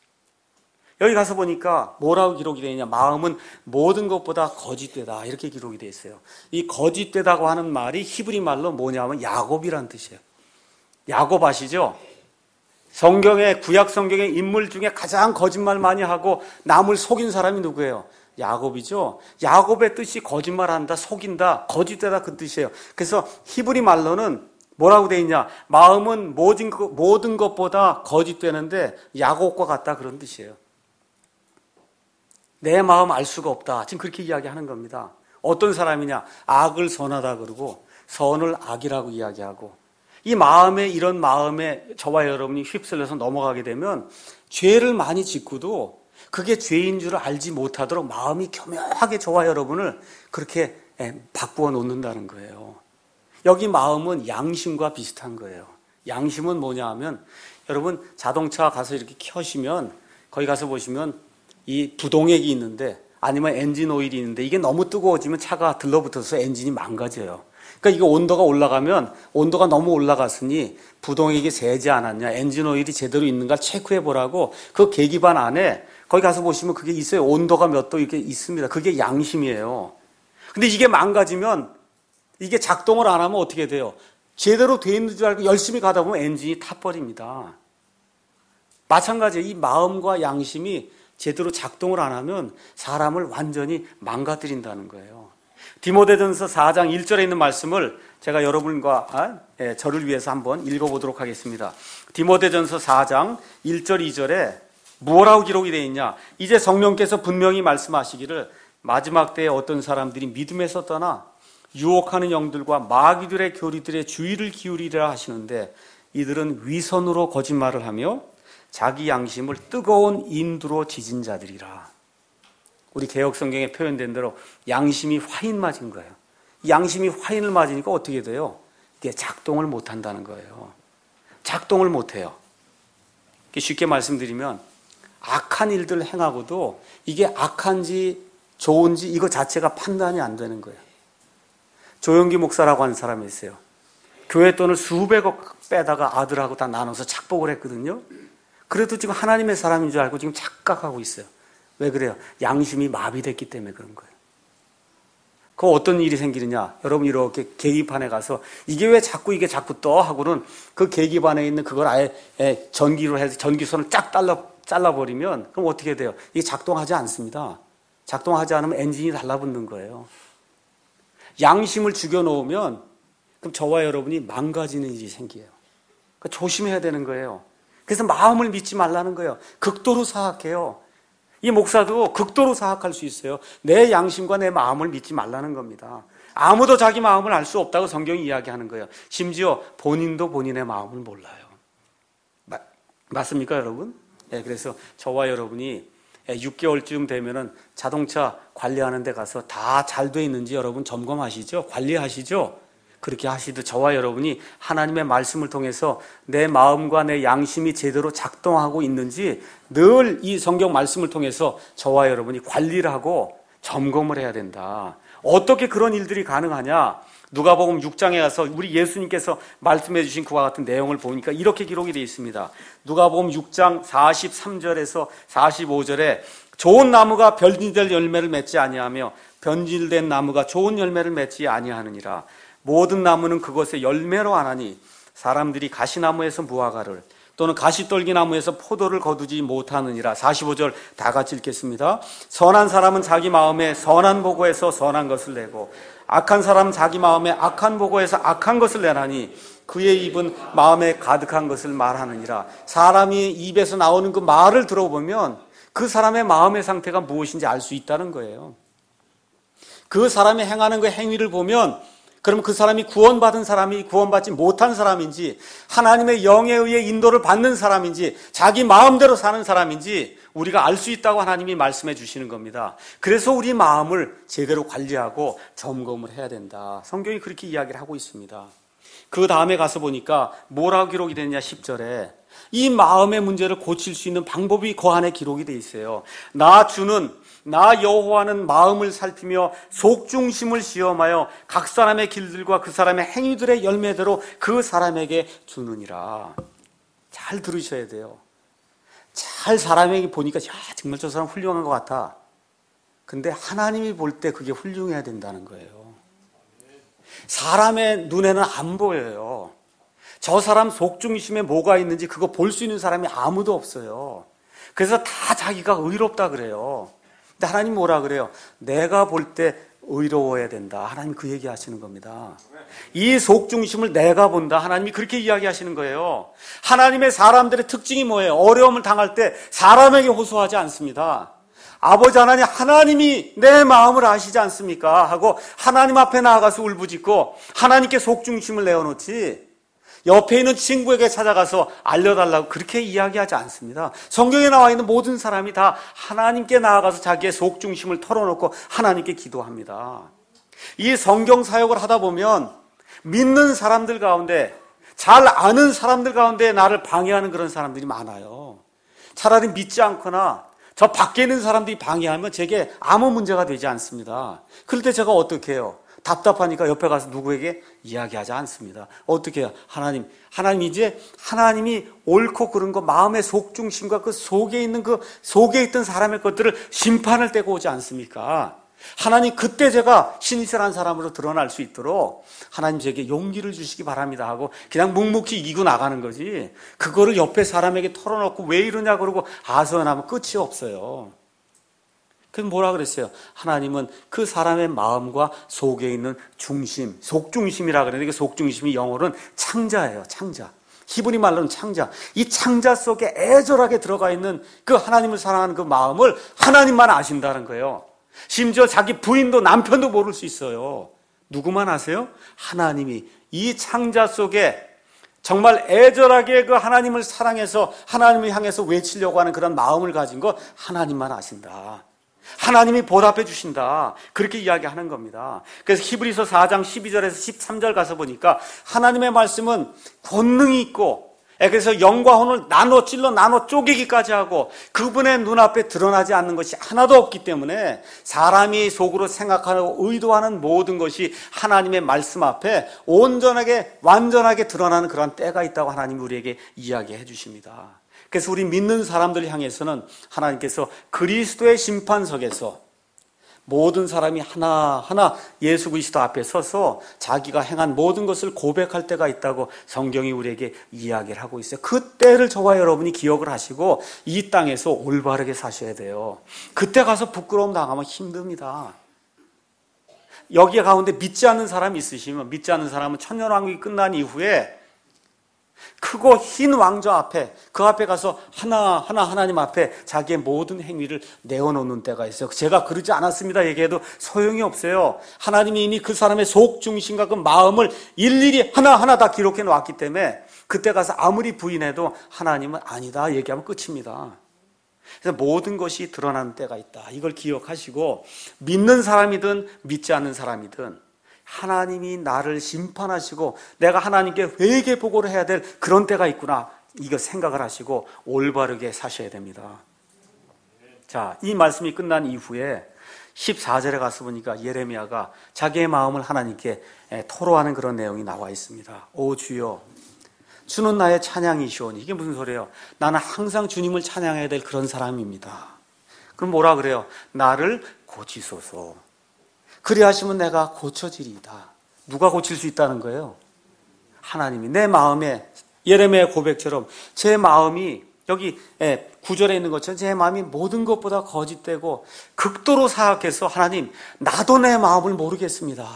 [SPEAKER 1] 여기 가서 보니까 뭐라고 기록이 되어 있냐. 마음은 모든 것보다 거짓되다 이렇게 기록이 되어 있어요. 이 거짓되다고 하는 말이 히브리 말로 뭐냐면 야곱이란 뜻이에요. 야곱 아시죠? 성경의 구약 성경의 인물 중에 가장 거짓말 많이 하고 남을 속인 사람이 누구예요? 야곱이죠. 야곱의 뜻이 거짓말한다, 속인다, 거짓되다 그 뜻이에요. 그래서 히브리 말로는 뭐라고 되어 있냐? 마음은 모든 것보다 거짓되는데 야곱과 같다 그런 뜻이에요. 내 마음 알 수가 없다. 지금 그렇게 이야기하는 겁니다. 어떤 사람이냐? 악을 선하다 그러고 선을 악이라고 이야기하고, 이 마음에, 이런 마음에 저와 여러분이 휩쓸려서 넘어가게 되면 죄를 많이 짓고도 그게 죄인 줄을 알지 못하도록 마음이 교묘하게 저와 여러분을 그렇게 바꾸어 놓는다는 거예요. 여기 마음은 양심과 비슷한 거예요. 양심은 뭐냐 하면, 여러분 자동차 가서 이렇게 켜시면 거기 가서 보시면 이 부동액이 있는데, 아니면 엔진 오일이 있는데, 이게 너무 뜨거워지면 차가 들러붙어서 엔진이 망가져요. 그러니까 이거 온도가 올라가면, 온도가 너무 올라갔으니 부동액이 새지 않았냐, 엔진 오일이 제대로 있는가 체크해 보라고 그 계기판 안에 거기 가서 보시면 그게 있어요. 온도가 몇 도 이렇게 있습니다. 그게 양심이에요. 근데 이게 망가지면, 이게 작동을 안 하면 어떻게 돼요? 제대로 돼 있는 줄 알고 열심히 가다 보면 엔진이 타버립니다. 마찬가지예요. 이 마음과 양심이 제대로 작동을 안 하면 사람을 완전히 망가뜨린다는 거예요. 디모데전서 4장 1절에 있는 말씀을 제가 여러분과 저를 위해서 한번 읽어보도록 하겠습니다. 디모데전서 4장 1절 2절에 뭐라고 기록이 되어 있냐? 이제 성령께서 분명히 말씀하시기를 마지막 때에 어떤 사람들이 믿음에서 떠나 유혹하는 영들과 마귀들의 교리들의 주의를 기울이리라 하시는데, 이들은 위선으로 거짓말을 하며 자기 양심을 뜨거운 인두로 지진 자들이라. 우리 개혁성경에 표현된 대로 양심이 화인 맞은 거예요. 양심이 화인을 맞으니까 어떻게 돼요? 이게 작동을 못한다는 거예요. 작동을 못해요. 쉽게 말씀드리면, 악한 일들 행하고도 이게 악한지 좋은지 이거 자체가 판단이 안 되는 거예요. 조영기 목사라고 하는 사람이 있어요. 교회 돈을 수백억 빼다가 아들하고 다 나눠서 착복을 했거든요. 그래도 지금 하나님의 사람인 줄 알고 지금 착각하고 있어요. 왜 그래요? 양심이 마비됐기 때문에 그런 거예요. 그 어떤 일이 생기느냐? 여러분 이렇게 계기판에 가서 이게 왜 자꾸 이게 자꾸 떠? 하고는 그 계기판에 있는 그걸 아예 전기로 해서 전기선을 쫙 잘라버리면 그럼 어떻게 돼요? 이게 작동하지 않습니다. 작동하지 않으면 엔진이 달라붙는 거예요. 양심을 죽여놓으면 그럼 저와 여러분이 망가지는 일이 생겨요. 그러니까 조심해야 되는 거예요. 그래서 마음을 믿지 말라는 거예요. 극도로 사악해요. 이 목사도 극도로 사악할 수 있어요. 내 양심과 내 마음을 믿지 말라는 겁니다. 아무도 자기 마음을 알 수 없다고 성경이 이야기하는 거예요. 심지어 본인도 본인의 마음을 몰라요. 맞습니까, 여러분? 네, 그래서 저와 여러분이 6개월쯤 되면은 자동차 관리하는 데 가서 다 잘 돼 있는지 여러분 점검하시죠? 관리하시죠? 그렇게 하시듯 저와 여러분이 하나님의 말씀을 통해서 내 마음과 내 양심이 제대로 작동하고 있는지 늘 이 성경 말씀을 통해서 저와 여러분이 관리를 하고 점검을 해야 된다. 어떻게 그런 일들이 가능하냐? 누가복음 6장에 가서 우리 예수님께서 말씀해 주신 그와 같은 내용을 보니까 이렇게 기록이 되어 있습니다. 누가복음 6장 43절에서 45절에 좋은 나무가 변질될 열매를 맺지 아니하며 변질된 나무가 좋은 열매를 맺지 아니하느니라. 모든 나무는 그것의 열매로 아나니 사람들이 가시나무에서 무화과를 또는 가시떨기나무에서 포도를 거두지 못하느니라. 45절 다 같이 읽겠습니다. 선한 사람은 자기 마음에 선한 보고에서 선한 것을 내고 악한 사람은 자기 마음에 악한 보고에서 악한 것을 내나니 그의 입은 마음에 가득한 것을 말하느니라. 사람이 입에서 나오는 그 말을 들어보면 그 사람의 마음의 상태가 무엇인지 알 수 있다는 거예요. 그 사람이 행하는 그 행위를 보면 그럼 그 사람이 구원받은 사람이 구원받지 못한 사람인지 하나님의 영에 의해 인도를 받는 사람인지 자기 마음대로 사는 사람인지 우리가 알 수 있다고 하나님이 말씀해 주시는 겁니다. 그래서 우리 마음을 제대로 관리하고 점검을 해야 된다. 성경이 그렇게 이야기를 하고 있습니다. 그 다음에 가서 보니까 뭐라고 기록이 됐냐 10절에 이 마음의 문제를 고칠 수 있는 방법이 그 안에 기록이 돼 있어요. 나 여호와는 마음을 살피며 속중심을 시험하여 각 사람의 길들과 그 사람의 행위들의 열매대로 그 사람에게 주느니라. 잘 들으셔야 돼요. 잘 사람에게 보니까 정말 저 사람 훌륭한 것 같아. 근데 하나님이 볼 때 그게 훌륭해야 된다는 거예요. 사람의 눈에는 안 보여요. 저 사람 속중심에 뭐가 있는지 그거 볼 수 있는 사람이 아무도 없어요. 그래서 다 자기가 의롭다 그래요. 근데 하나님 뭐라 그래요? 내가 볼 때 의로워야 된다. 하나님 그 얘기 하시는 겁니다. 이 속중심을 내가 본다. 하나님이 그렇게 이야기하시는 거예요. 하나님의 사람들의 특징이 뭐예요? 어려움을 당할 때 사람에게 호소하지 않습니다. 아버지 하나님, 하나님이 내 마음을 아시지 않습니까? 하고 하나님 앞에 나아가서 울부짖고 하나님께 속중심을 내어놓지, 옆에 있는 친구에게 찾아가서 알려달라고 그렇게 이야기하지 않습니다. 성경에 나와 있는 모든 사람이 다 하나님께 나아가서 자기의 속중심을 털어놓고 하나님께 기도합니다. 이 성경 사역을 하다 보면 믿는 사람들 가운데, 잘 아는 사람들 가운데 나를 방해하는 그런 사람들이 많아요. 차라리 믿지 않거나 저 밖에 있는 사람들이 방해하면 제게 아무 문제가 되지 않습니다. 그럴 때 제가 어떻게 해요? 답답하니까 옆에 가서 누구에게 이야기하지 않습니다. 어떻게 해요? 하나님 이제 하나님이 옳고 그른 거, 마음의 속중심과 그 속에 있던 사람의 것들을 심판을 떼고 오지 않습니까? 하나님, 그때 제가 신실한 사람으로 드러날 수 있도록 하나님 제게 용기를 주시기 바랍니다 하고 그냥 묵묵히 이기고 나가는 거지, 그거를 옆에 사람에게 털어놓고 왜 이러냐 그러고 하소연하면 끝이 없어요. 그래서 뭐라 그랬어요? 하나님은 그 사람의 마음과 속에 있는 중심, 속중심이라 그러는데, 그 속중심이 영어로는 창자예요. 창자. 히브리 말로는 창자. 이 창자 속에 애절하게 들어가 있는 그 하나님을 사랑하는 그 마음을 하나님만 아신다는 거예요. 심지어 자기 부인도 남편도 모를 수 있어요. 누구만 아세요? 하나님이 이 창자 속에 정말 애절하게 그 하나님을 사랑해서 하나님을 향해서 외치려고 하는 그런 마음을 가진 거 하나님만 아신다. 하나님이 보답해 주신다. 그렇게 이야기하는 겁니다. 그래서 히브리서 4장 12절에서 13절 가서 보니까 하나님의 말씀은 권능이 있고, 그래서 영과 혼을 나눠 쪼개기까지 하고 그분의 눈앞에 드러나지 않는 것이 하나도 없기 때문에 사람이 속으로 생각하고 의도하는 모든 것이 하나님의 말씀 앞에 온전하게 완전하게 드러나는 그런 때가 있다고 하나님이 우리에게 이야기해 주십니다. 그래서 우리 믿는 사람들을 향해서는 하나님께서 그리스도의 심판석에서 모든 사람이 하나하나 예수 그리스도 앞에 서서 자기가 행한 모든 것을 고백할 때가 있다고 성경이 우리에게 이야기를 하고 있어요. 그 때를 저와 여러분이 기억을 하시고 이 땅에서 올바르게 사셔야 돼요. 그때 가서 부끄러움 당하면 힘듭니다. 여기 가운데 믿지 않는 사람이 있으시면, 믿지 않는 사람은 천년왕국이 끝난 이후에 크고 흰 왕좌 앞에, 그 앞에 가서 하나하나 하나님 앞에 자기의 모든 행위를 내어놓는 때가 있어요. 제가 그러지 않았습니다 얘기해도 소용이 없어요. 하나님이 이미 그 사람의 속중심과 그 마음을 일일이 하나하나 다 기록해 놓았기 때문에 그때 가서 아무리 부인해도 하나님은 아니다 얘기하면 끝입니다. 그래서 모든 것이 드러나는 때가 있다. 이걸 기억하시고 믿는 사람이든 믿지 않는 사람이든 하나님이 나를 심판하시고 내가 하나님께 회개 보고를 해야 될 그런 때가 있구나, 이거 생각을 하시고 올바르게 사셔야 됩니다. 자, 이 말씀이 끝난 이후에 14절에 가서 보니까 예레미야가 자기의 마음을 하나님께 토로하는 그런 내용이 나와 있습니다. 오 주여, 주는 나의 찬양이시오니. 이게 무슨 소리예요? 나는 항상 주님을 찬양해야 될 그런 사람입니다. 그럼 뭐라 그래요? 나를 고치소서. 그리하시면 내가 고쳐지리이다. 누가 고칠 수 있다는 거예요? 하나님이. 내 마음에, 예레미야의 고백처럼 제 마음이 여기 9절에 있는 것처럼 제 마음이 모든 것보다 거짓되고 극도로 사악해서 하나님, 나도 내 마음을 모르겠습니다.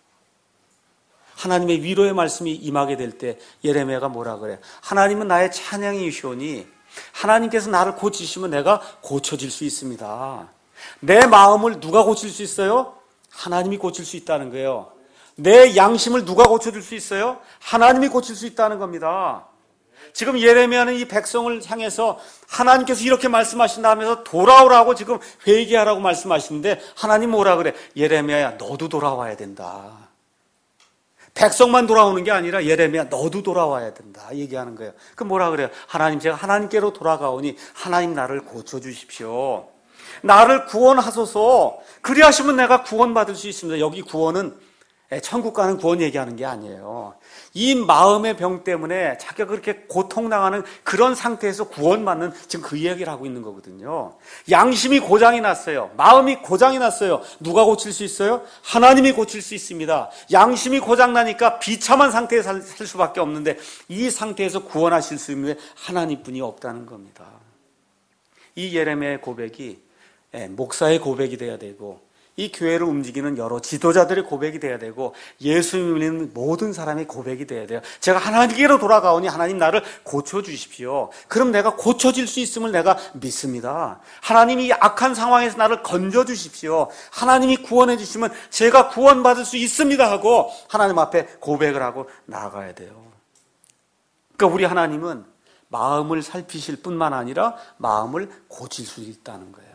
[SPEAKER 1] 하나님의 위로의 말씀이 임하게 될 때 예레미야가 뭐라 그래요? 하나님은 나의 찬양이시오니 하나님께서 나를 고치시면 내가 고쳐질 수 있습니다. 내 마음을 누가 고칠 수 있어요? 하나님이 고칠 수 있다는 거예요. 내 양심을 누가 고쳐줄 수 있어요? 하나님이 고칠 수 있다는 겁니다. 지금 예레미야는 이 백성을 향해서 하나님께서 이렇게 말씀하신다 하면서 돌아오라고 지금 회개하라고 말씀하시는데 하나님 뭐라 그래? 예레미야야, 너도 돌아와야 된다. 백성만 돌아오는 게 아니라 예레미야, 너도 돌아와야 된다 얘기하는 거예요. 그럼 뭐라 그래요? 하나님, 제가 하나님께로 돌아가오니 하나님 나를 고쳐주십시오. 나를 구원하소서. 그리하시면 내가 구원받을 수 있습니다. 여기 구원은 천국 가는 구원 얘기하는 게 아니에요. 이 마음의 병 때문에 자기가 그렇게 고통당하는 그런 상태에서 구원받는 지금 그 이야기를 하고 있는 거거든요. 양심이 고장이 났어요. 마음이 고장이 났어요. 누가 고칠 수 있어요? 하나님이 고칠 수 있습니다. 양심이 고장나니까 비참한 상태에 살 수밖에 없는데 이 상태에서 구원하실 수 있는 하나님뿐이 없다는 겁니다. 이 예레미야의 고백이 목사의 고백이 돼야 되고, 이 교회를 움직이는 여러 지도자들의 고백이 돼야 되고 예수님을 믿는 모든 사람의 고백이 돼야 돼요. 제가 하나님께로 돌아가오니 하나님 나를 고쳐주십시오. 그럼 내가 고쳐질 수 있음을 내가 믿습니다. 하나님이 이 악한 상황에서 나를 건져주십시오. 하나님이 구원해 주시면 제가 구원받을 수 있습니다 하고 하나님 앞에 고백을 하고 나아가야 돼요. 그러니까 우리 하나님은 마음을 살피실 뿐만 아니라 마음을 고칠 수 있다는 거예요.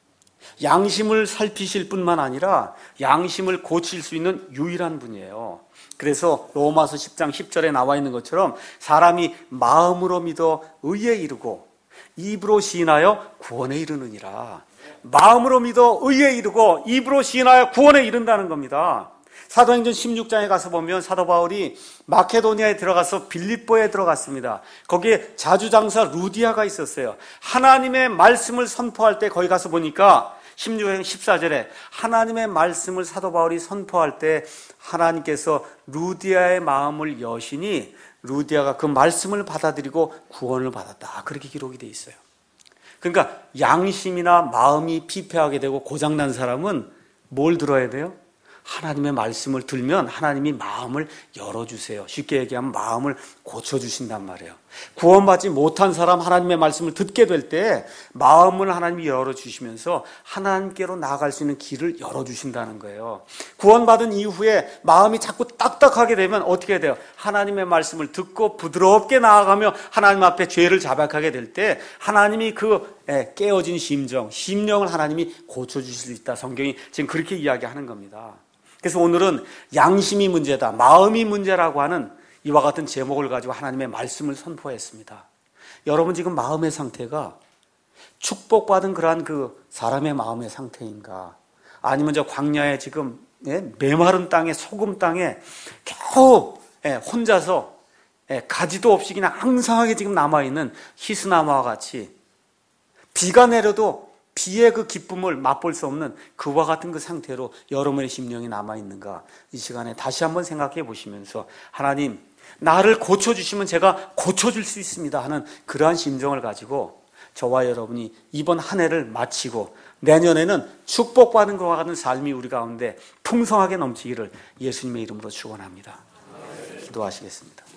[SPEAKER 1] 양심을 살피실 뿐만 아니라 양심을 고칠 수 있는 유일한 분이에요. 그래서 로마서 10장 10절에 나와 있는 것처럼 사람이 마음으로 믿어 의에 이르고 입으로 시인하여 구원에 이르느니라. 마음으로 믿어 의에 이르고 입으로 시인하여 구원에 이른다는 겁니다. 사도행전 16장에 가서 보면 사도 바울이 마케도니아에 들어가서 빌립보에 들어갔습니다. 거기에 자주장사 루디아가 있었어요. 하나님의 말씀을 선포할 때 거기 가서 보니까 16장 14절에 하나님의 말씀을 사도 바울이 선포할 때 하나님께서 루디아의 마음을 여시니 루디아가 그 말씀을 받아들이고 구원을 받았다. 그렇게 기록이 되어 있어요. 그러니까 양심이나 마음이 피폐하게 되고 고장난 사람은 뭘 들어야 돼요? 하나님의 말씀을 들면 하나님이 마음을 열어주세요. 쉽게 얘기하면 마음을 고쳐주신단 말이에요. 구원받지 못한 사람 하나님의 말씀을 듣게 될 때 마음을 하나님이 열어주시면서 하나님께로 나아갈 수 있는 길을 열어주신다는 거예요. 구원받은 이후에 마음이 자꾸 딱딱하게 되면 어떻게 해야 돼요? 하나님의 말씀을 듣고 부드럽게 나아가며 하나님 앞에 죄를 자백하게 될 때 하나님이 그 깨어진 심령을 하나님이 고쳐주실 수 있다. 성경이 지금 그렇게 이야기하는 겁니다. 그래서 오늘은 양심이 문제다, 마음이 문제라고 하는 이와 같은 제목을 가지고 하나님의 말씀을 선포했습니다. 여러분 지금 마음의 상태가 축복받은 그러한 그 사람의 마음의 상태인가? 아니면 저 광야에 지금 메마른 땅에 소금 땅에 겨우 혼자서 가지도 없이 그냥 항상하게 지금 남아있는 히스나무와 같이 비가 내려도 비의 그 기쁨을 맛볼 수 없는 그와 같은 그 상태로 여러분의 심령이 남아있는가? 이 시간에 다시 한번 생각해 보시면서 하나님 나를 고쳐주시면 제가 고쳐줄 수 있습니다 하는 그러한 심정을 가지고 저와 여러분이 이번 한 해를 마치고 내년에는 축복받은 것과 같은 삶이 우리 가운데 풍성하게 넘치기를 예수님의 이름으로 축원합니다. 기도하시겠습니다.